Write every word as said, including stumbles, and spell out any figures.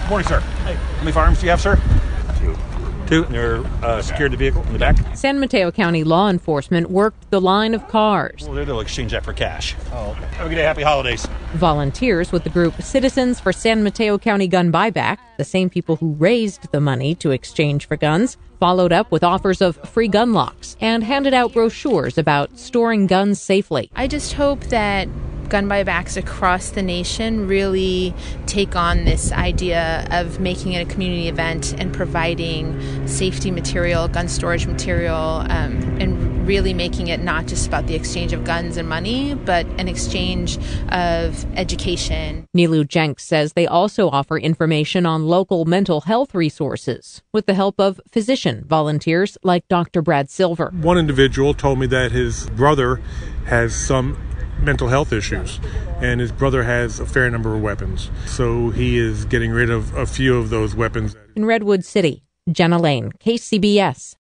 Good morning, sir. Hey, how many firearms do you have, sir? Two. Two, and they're uh, secured the vehicle in the back? San Mateo County law enforcement worked the line of cars. Well, they'll exchange that for cash. Oh, okay. Have a good day. Happy holidays. Volunteers with the group Citizens for San Mateo County Gun Buyback, the same people who raised the money to exchange for guns, followed up with offers of free gun locks and handed out brochures about storing guns safely. I just hope that gun buybacks across the nation really take on this idea of making it a community event and providing safety material, gun storage material, um, and really making it not just about the exchange of guns and money, but an exchange of education. Nilu Jenks says they also offer information on local mental health resources with the help of physician volunteers like Doctor Brad Silver. One individual told me that his brother has some mental health issues, and his brother has a fair number of weapons. So he is getting rid of a few of those weapons. In Redwood City, Jenna Lane, K C B S.